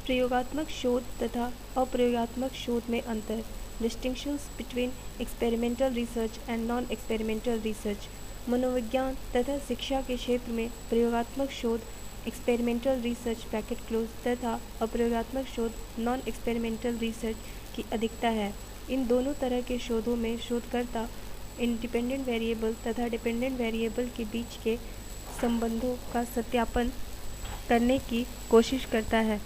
प्रयोगात्मक शोध तथा अप्रयोगात्मक शोध में अंतर, distinctions between experimental research and non experimental research. मनोविज्ञान तथा शिक्षा के क्षेत्र में प्रयोगात्मक शोध एक्सपेरिमेंटल रिसर्च ब्रैकेट क्लोज तथा अप्रयोगात्मक शोध नॉन एक्सपेरिमेंटल रिसर्च की अधिकता है। इन दोनों तरह के शोधों में शोधकर्ता इंडिपेंडेंट वेरिएबल तथा डिपेंडेंट वेरिएबल के बीच के संबंधों का सत्यापन करने की कोशिश करता है।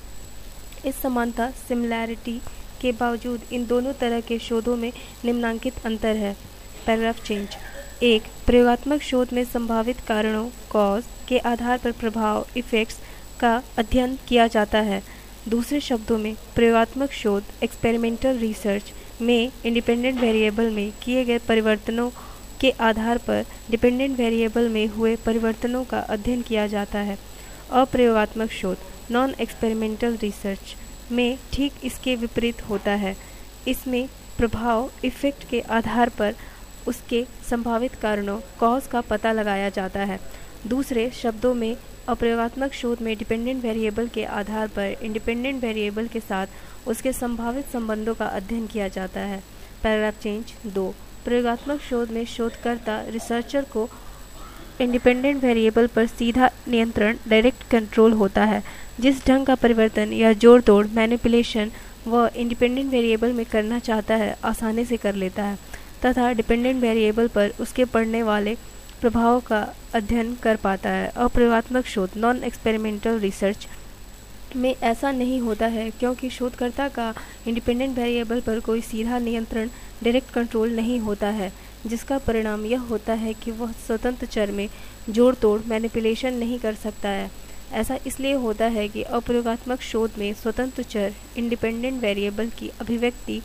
इस समानता सिमिलैरिटी के बावजूद इन दोनों तरह के शोधों में निम्नांकित अंतर है। Paragraph change. 1. प्रयोगात्मक शोध में संभावित कारणों कॉज के आधार पर प्रभाव इफ़ेक्ट्स का अध्ययन किया जाता है। दूसरे शब्दों में प्रयोगात्मक शोध एक्सपेरिमेंटल रिसर्च में इंडिपेंडेंट वेरिएबल में किए गए परिवर्तनों के आधार पर डिपेंडेंट वेरिएबल में हुए परिवर्तनों का अध्ययन किया जाता है। अप्रयोगात्मक शोध नॉन एक्सपेरिमेंटल रिसर्च में ठीक इसके विपरीत होता है। इसमें प्रभाव इफ़ेक्ट के आधार पर उसके संभावित कारणों कॉज का पता लगाया जाता है। दूसरे शब्दों में अप्रयोगात्मक शोध में डिपेंडेंट वेरिएबल के आधार पर इंडिपेंडेंट वेरिएबल के साथ उसके संभावित संबंधों का अध्ययन किया जाता है। Paragraph change 2. प्रयोगात्मक शोध में शोधकर्ता रिसर्चर को इंडिपेंडेंट वेरिएबल पर सीधा नियंत्रण डायरेक्ट कंट्रोल होता है। जिस ढंग का परिवर्तन या जोड़ तोड़ मैनिपुलेशन वह इंडिपेंडेंट वेरिएबल में करना चाहता है आसानी से कर लेता है तथा डिपेंडेंट वेरिएबल पर उसके पड़ने वाले प्रभाव का अध्ययन कर पाता है। अप्रयोगात्मक शोध नॉन एक्सपेरिमेंटल रिसर्च में ऐसा नहीं होता है क्योंकि शोधकर्ता का इंडिपेंडेंट वेरिएबल पर कोई सीधा नियंत्रण डायरेक्ट कंट्रोल नहीं होता है, जिसका परिणाम यह होता है कि वह स्वतंत्र चर में जोड़ तोड़ मैनिपुलेशन नहीं कर सकता है। ऐसा इसलिए होता है कि अप्रयोगात्मक शोध में स्वतंत्र चर इंडिपेंडेंट वेरिएबल की अभिव्यक्ति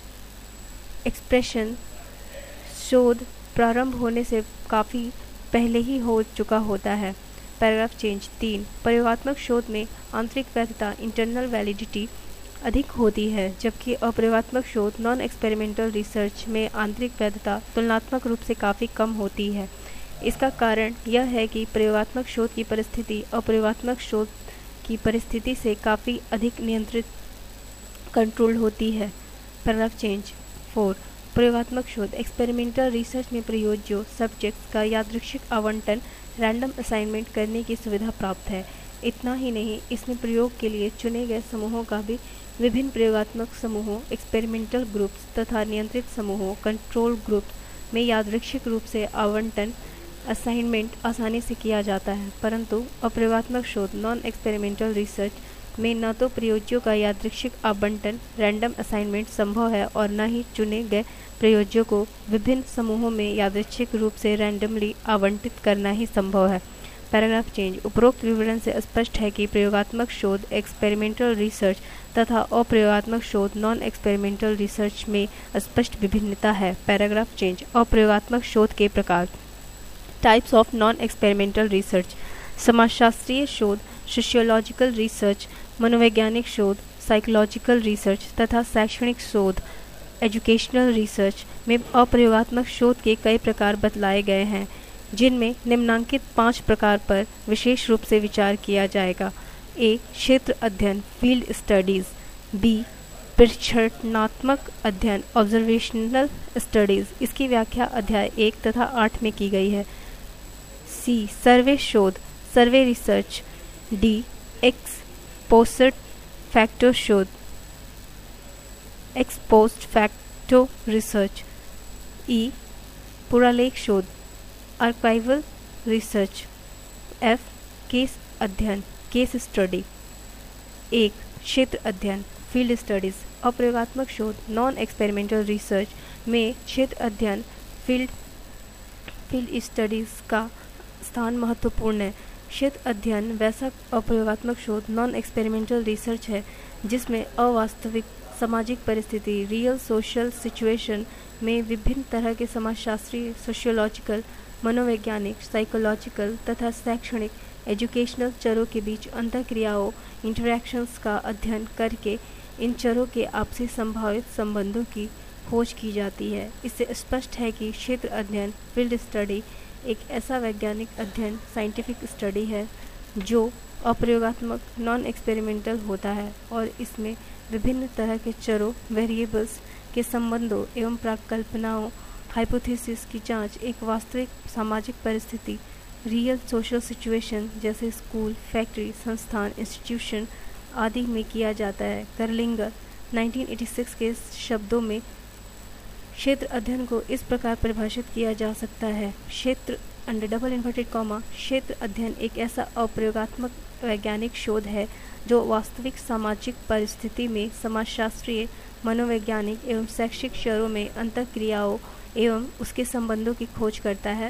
एक्सप्रेशन शोध प्रारंभ होने से काफ़ी पहले ही हो चुका होता है। Paragraph change 3. प्रयोगात्मक शोध में आंतरिक वैधता इंटरनल वैलिडिटी अधिक होती है, जबकि अप्रयोगात्मक शोध नॉन एक्सपेरिमेंटल रिसर्च में आंतरिक वैधता तुलनात्मक रूप से काफ़ी कम होती है। इसका कारण यह है कि प्रयोगात्मक शोध की परिस्थिति अप्रयोगात्मक शोध की परिस्थिति से काफ़ी अधिक नियंत्रित कंट्रोल होती है। Paragraph change 4. प्रयोगात्मक शोध एक्सपेरिमेंटल रिसर्च में प्रयोज्यों सब्जेक्ट्स का यादृच्छिक आवंटन रैंडम असाइनमेंट करने की सुविधा प्राप्त है। इतना ही नहीं, इसमें प्रयोग के लिए चुने गए समूहों का भी विभिन्न प्रयोगात्मक समूहों एक्सपेरिमेंटल ग्रुप्स तथा नियंत्रित समूहों कंट्रोल ग्रुप्स में यादृच्छिक रूप से आवंटन असाइनमेंट आसानी से किया जाता है। परंतु अप्रयोगात्मक शोध नॉन एक्सपेरिमेंटल रिसर्च में न तो प्रयोज्यों का यादृच्छिक आवंटन रैंडम असाइनमेंट संभव है और न ही चुने गए प्रयोज्यों को विभिन्न समूहों में यादृच्छिक रूप से रैंडमली आवंटित करना ही संभव है। Paragraph change. उपरोक्त विवरण से स्पष्ट है कि प्रयोगात्मक शोध एक्सपेरिमेंटल रिसर्च तथा अप्रयोगात्मक शोध नॉन एक्सपेरिमेंटल रिसर्च में स्पष्ट विभिन्नता है। Paragraph change. अप्रयोगात्मक शोध के प्रकार। Types of non experimental research. समाजशास्त्रीय शोध, सोशियोलॉजिकल रिसर्च, मनोवैज्ञानिक शोध, साइकोलॉजिकल रिसर्च तथा शैक्षणिक शोध एजुकेशनल रिसर्च में अप्रयोगात्मक शोध के कई प्रकार बतलाए गए हैं, जिनमें निम्नांकित 5 प्रकार पर विशेष रूप से विचार किया जाएगा। ए. क्षेत्र अध्ययन फील्ड स्टडीज़। बी. परीक्षणात्मक अध्ययन ऑब्जर्वेशनल स्टडीज़। इसकी व्याख्या अध्याय 1 तथा 8 में की गई है। सी. सर्वे शोध survey research. D. Ex post facto शोध ex post facto research. E. पुरालेख शोध आर्काइवल रिसर्च। एफ. केस अध्ययन केस स्टडी। 1. क्षेत्र अध्ययन फील्ड स्टडीज़। अप्रयोगात्मक शोध नॉन एक्सपेरिमेंटल रिसर्च में क्षेत्र अध्ययन फील्ड स्टडीज़ का स्थान महत्वपूर्ण है। क्षेत्र अध्ययन वैसा अप्रयोगात्मक शोध नॉन एक्सपेरिमेंटल रिसर्च है जिसमें अवास्तविक सामाजिक परिस्थिति रियल सोशल सिचुएशन में विभिन्न तरह के समाजशास्त्रीय, सोशियोलॉजिकल, मनोवैज्ञानिक, साइकोलॉजिकल तथा शैक्षणिक एजुकेशनल चरों के बीच अंतःक्रियाओं इंटरैक्शंस का अध्ययन करके इन चरों के आपसी संभावित संबंधों की खोज की जाती है। इससे स्पष्ट है कि क्षेत्र अध्ययन फील्ड स्टडी एक ऐसा वैज्ञानिक अध्ययन साइंटिफिक स्टडी है जो अप्रयोगात्मक नॉन एक्सपेरिमेंटल होता है और इसमें विभिन्न तरह के चरों वेरिएबल्स के संबंधों एवं प्राकल्पनाओं हाइपोथेसिस की जांच एक वास्तविक सामाजिक परिस्थिति रियल सोशल सिचुएशन जैसे स्कूल, फैक्ट्री, संस्थान, इंस्टीट्यूशन आदि में किया जाता है। करलिंगर 1986 के शब्दों में क्षेत्र अध्ययन को इस प्रकार परिभाषित किया जा सकता है। क्षेत्र क्षेत्र अध्ययन एक ऐसा अप्रयोगात्मक वैज्ञानिक शोध है जो वास्तविक सामाजिक परिस्थिति में समाजशास्त्रीय, मनोवैज्ञानिक एवं शैक्षिक चरों में अंतःक्रियाओं एवं उसके संबंधों की खोज करता है।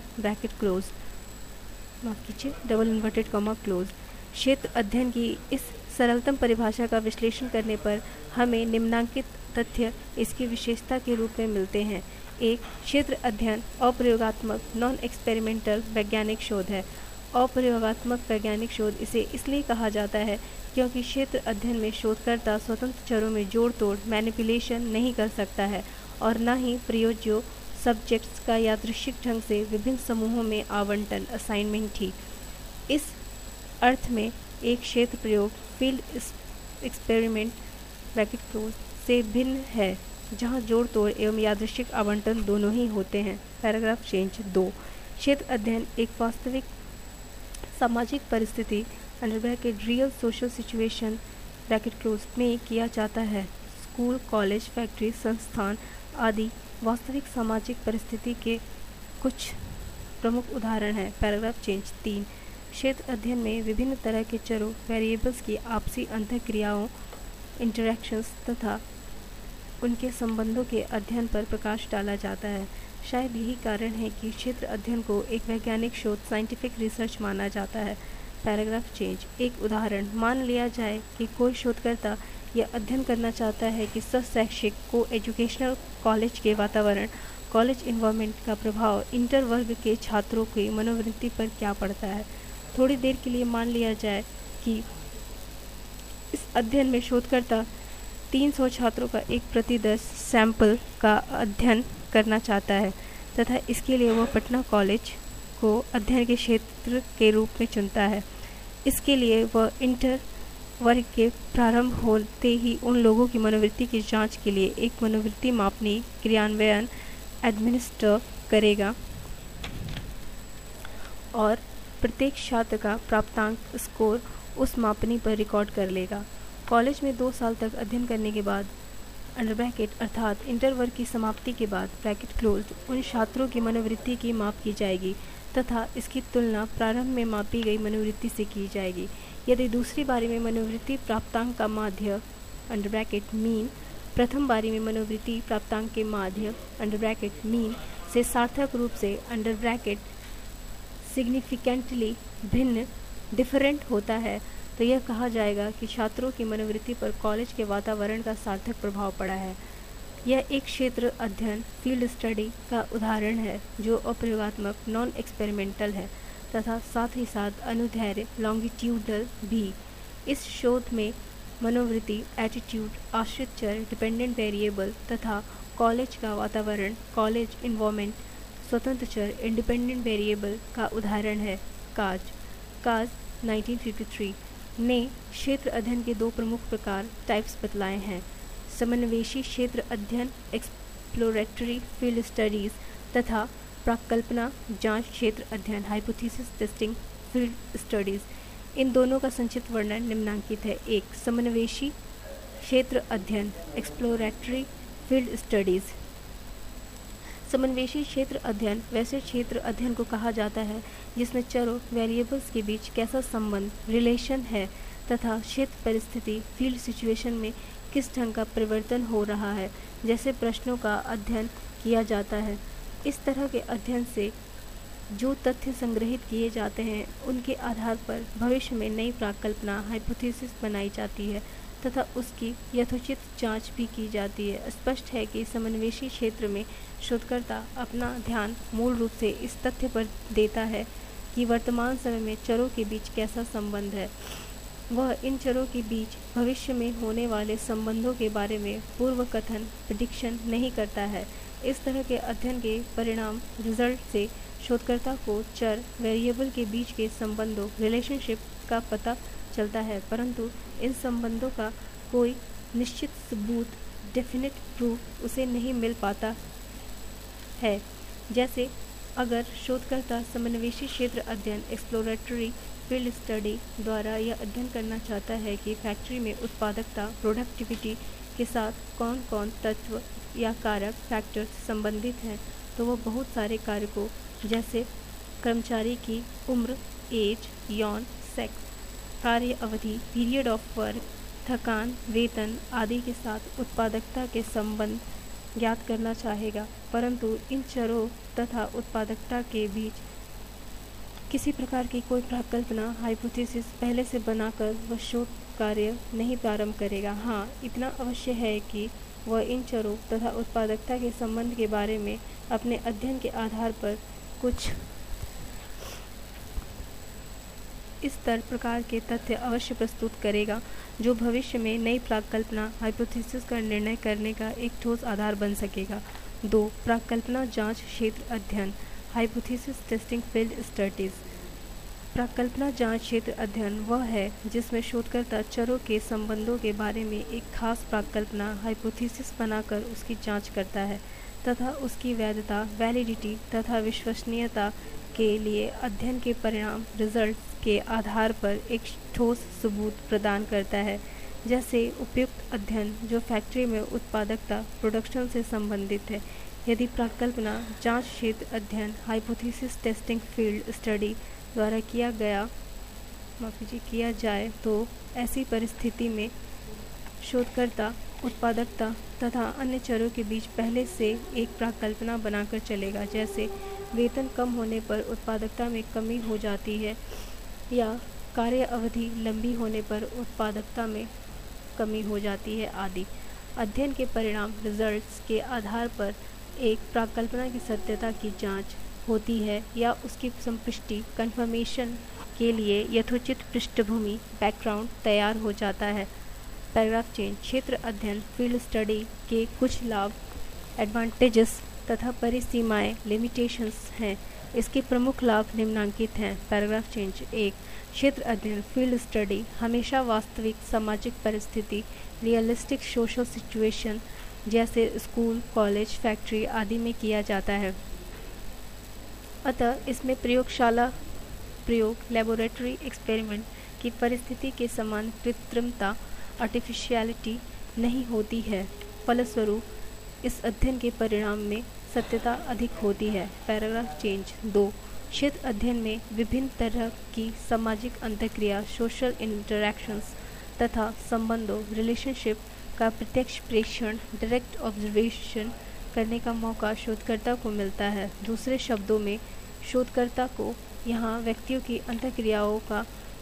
क्लोज। क्षेत्र अध्ययन की इस सरलतम परिभाषा का विश्लेषण करने पर हमें निम्नांकित तथ्य इसकी विशेषता के रूप में मिलते हैं। एक, क्षेत्र अध्ययन अप्रयोगात्मक नॉन एक्सपेरिमेंटल वैज्ञानिक शोध है। अप्रयोगात्मक वैज्ञानिक शोध इसे इसलिए कहा जाता है क्योंकि क्षेत्र अध्ययन में शोधकर्ता स्वतंत्र चरों में जोड़ तोड़ मैनिपुलेशन नहीं कर सकता है और न ही प्रयोज्यों सब्जेक्ट्स का यादृच्छिक ढंग से विभिन्न समूहों में आवंटन असाइनमेंट ठीक। इस अर्थ में एक क्षेत्र प्रयोग फील्ड एक्सपेरिमेंट से भिन्न है जहां जोड़ तोड़ एवं यादृच्छिक आवंटन दोनों ही होते हैं। Paragraph change 2। क्षेत्र अध्ययन एक वास्तविक सामाजिक परिस्थिति रियल सोशल सिचुएशन में किया जाता है। स्कूल, कॉलेज, फैक्ट्री, संस्थान आदि वास्तविक सामाजिक परिस्थिति के कुछ प्रमुख उदाहरण हैं। Paragraph change 3। क्षेत्र अध्ययन में विभिन्न तरह के चरों वेरिएबल्स की आपसी अंतःक्रियाओं इंटरैक्शंस तथा उनके संबंधों के अध्ययन पर प्रकाश डाला जाता है। शायद यही कारण है कि क्षेत्र अध्ययन को एक वैज्ञानिक शोध साइंटिफिक रिसर्च माना जाता है। Paragraph change. एक उदाहरण, मान लिया जाए कि कोई शोधकर्ता यह अध्ययन करना चाहता है कि शैक्षिक को एजुकेशनल कॉलेज के वातावरण कॉलेज इन्वायरमेंट का प्रभाव इंटर वर्ग के छात्रों की मनोवृत्ति पर क्या पड़ता है। थोड़ी देर के लिए मान लिया जाए कि इस अध्ययन में शोधकर्ता 300 छात्रों का एक प्रति 10 सैंपल का अध्ययन करना चाहता है तथा इसके लिए वह पटना कॉलेज को अध्ययन के क्षेत्र के रूप में चुनता है। इसके लिए वह इंटर वर्ग के प्रारंभ होते ही उन लोगों की मनोवृत्ति की जांच के लिए एक मनोवृत्ति मापनी क्रियान्वयन एडमिनिस्टर करेगा और प्रत्येक छात्र का प्राप्तांक स्कोर उस मापनी पर रिकॉर्ड कर लेगा। कॉलेज में 2 साल तक अध्ययन करने के बाद अर्थात इंटर वर्ग की समाप्ति के बाद उन छात्रों की मनोवृत्ति की माप की जाएगी तथा इसकी तुलना प्रारंभ में मापी गई मनोवृत्ति से की जाएगी। यदि दूसरी बारी में मनोवृत्ति प्राप्तांक का माध्य मीन प्रथम बारी में मनोवृत्ति प्राप्तांक के माध्य मीन से सार्थक रूप से सिग्निफिकेंटली भिन्न डिफरेंट होता है तो यह कहा जाएगा कि छात्रों की मनोवृत्ति पर कॉलेज के वातावरण का सार्थक प्रभाव पड़ा है। यह एक क्षेत्र अध्ययन फील्ड स्टडी का उदाहरण है जो अप्रयोगात्मक नॉन एक्सपेरिमेंटल है तथा साथ ही साथ अनुदैर्ध्य लॉन्गिट्यूडल भी। इस शोध में मनोवृत्ति, एटीट्यूड, आश्रित चर, डिपेंडेंट वेरिएबल तथा कॉलेज का वातावरण कॉलेज इन्वायरमेंट, स्वतंत्र चर इंडिपेंडेंट वेरिएबल का उदाहरण है। काज 1953 ने क्षेत्र अध्ययन के 2 प्रमुख प्रकार टाइप्स बतलाए हैं। समन्वेशी क्षेत्र अध्ययन एक्सप्लोरेटरी फील्ड स्टडीज़ तथा प्राकल्पना जांच क्षेत्र अध्ययन हाइपोथेसिस टेस्टिंग फील्ड स्टडीज़। इन दोनों का संक्षिप्त वर्णन निम्नांकित है। 1. समन्वेशी क्षेत्र अध्ययन एक्सप्लोरेटरी फील्ड स्टडीज़। समन्वेशी क्षेत्र अध्ययन वैसे क्षेत्र अध्ययन को कहा जाता है जिसमें चरों वेरिएबल्स के बीच कैसा संबंध रिलेशन है तथा क्षेत्र परिस्थिति फील्ड सिचुएशन में किस ढंग का परिवर्तन हो रहा है जैसे प्रश्नों का अध्ययन किया जाता है। इस तरह के अध्ययन से जो तथ्य संग्रहित किए जाते हैं उनके आधार पर भविष्य में नई प्राकल्पना हाइपोथेसिस बनाई जाती है तथा उसकी यथोचित जांच भी की जाती है। स्पष्ट है कि समन्वेशी क्षेत्र में शोधकर्ता अपना ध्यान मूल रूप से इस तथ्य पर देता है कि वर्तमान समय में चरों के बीच कैसा संबंध है। वह इन चरों के बीच भविष्य में होने वाले संबंधों के बारे में पूर्व कथन प्रेडिक्शन नहीं करता है। इस तरह के अध्ययन के परिणाम रिजल्ट से शोधकर्ता को चर वेरिएबल के बीच के संबंधों रिलेशनशिप का पता चलता है, परंतु इन संबंधों का कोई निश्चित सबूत, डेफिनेट प्रूफ उसे नहीं मिल पाता है। जैसे अगर शोधकर्ता समन्वेशी क्षेत्र अध्ययन एक्सप्लोरेटरी फील्ड स्टडी द्वारा यह अध्ययन करना चाहता है कि फैक्ट्री में उत्पादकता प्रोडक्टिविटी के साथ कौन कौन तत्व या कारक फैक्टर्स संबंधित हैं, तो वह बहुत सारे कारकों जैसे कर्मचारी की उम्र, एज, यौन, सेक्स, कार्य अवधि, पीरियड ऑफ वर्क, थकान, वेतन आदि के साथ उत्पादकता के संबंध ज्ञात करना चाहेगा। परंतु इन चरों तथा उत्पादकता के बीच किसी प्रकार की कोई प्राकल्पना हाइपोथेसिस पहले से बनाकर वह शोध कार्य नहीं प्रारंभ करेगा। हाँ, इतना अवश्य है कि वह इन चरों तथा उत्पादकता के संबंध के बारे में अपने अध्ययन के आधार पर कुछ इस प्रकार के तथ्य अवश्य प्रस्तुत करेगा जो भविष्य में नई प्राकल्पना हाइपोथेसिस का निर्णय करने का एक ठोस आधार बन सकेगा। 2. प्राकल्पना जांच क्षेत्र अध्ययन हाइपोथेसिस टेस्टिंग फील्ड स्टडीज। प्राकल्पना जांच क्षेत्र अध्ययन वह है जिसमें शोधकर्ता चरों के संबंधों के बारे में एक खास प्राकल्पना हाइपोथेसिस बनाकर उसकी जांच करता है तथा उसकी वैधता, वैलिडिटी तथा विश्वसनीयता के लिए अध्ययन के परिणाम रिजल्ट्स के आधार पर एक ठोस सबूत प्रदान करता है। जैसे उपयुक्त अध्ययन जो फैक्ट्री में उत्पादकता प्रोडक्शन से संबंधित है। यदि प्राकल्पना जांच क्षेत्र अध्ययन हाइपोथेसिस टेस्टिंग फील्ड स्टडी द्वारा किया जाए तो ऐसी परिस्थिति में शोधकर्ता उत्पादकता तथा अन्य चरों के बीच पहले से एक प्राकल्पना बनाकर चलेगा। जैसे वेतन कम होने पर उत्पादकता में कमी हो जाती है या कार्य अवधि लंबी होने पर उत्पादकता में कमी हो जाती है आदि। अध्ययन के परिणाम रिजल्ट्स के आधार पर एक प्राकल्पना की सत्यता की जांच होती है या उसकी संपुष्टि कन्फर्मेशन के लिए यथोचित पृष्ठभूमि बैकग्राउंड तैयार हो जाता है। Paragraph change. क्षेत्र अध्ययन फील्ड स्टडी के कुछ लाभ एडवांटेजेस तथा परिसीमाएं लिमिटेशंस हैं। इसके प्रमुख लाभ निम्नांकित हैं। Paragraph change. 1. क्षेत्र अध्ययन फील्ड स्टडी हमेशा वास्तविक सामाजिक परिस्थिति रियलिस्टिक सोशल सिचुएशन जैसे स्कूल, कॉलेज, फैक्ट्री आदि में किया जाता है। अतः इसमें प्रयोग लेबोरेटरी एक्सपेरिमेंट की परिस्थिति के समान कृत्रिमता आर्टिफिशियलिटी नहीं होती है। फलस्वरूप इस अध्ययन के परिणाम में सत्यता अधिक होती है। Paragraph change. 2. क्षेत्र अध्ययन में विभिन्न तरह की सामाजिक अंतःक्रिया सोशल इंटरैक्शंस तथा संबंधों रिलेशनशिप का प्रत्यक्ष प्रेक्षण डायरेक्ट ऑब्जर्वेशन करने का मौका शोधकर्ता को मिलता है। दूसरे शब्दों में शोधकर्ता को यहाँ व्यक्तियों की अंतःक्रियाओं का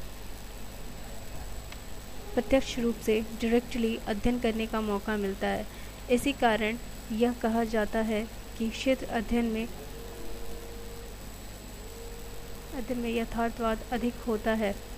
प्रत्यक्ष रूप से डायरेक्टली अध्ययन करने का मौका मिलता है। इसी कारण यह कहा जाता है कि क्षेत्र अध्ययन में यथार्थवाद अधिक होता है।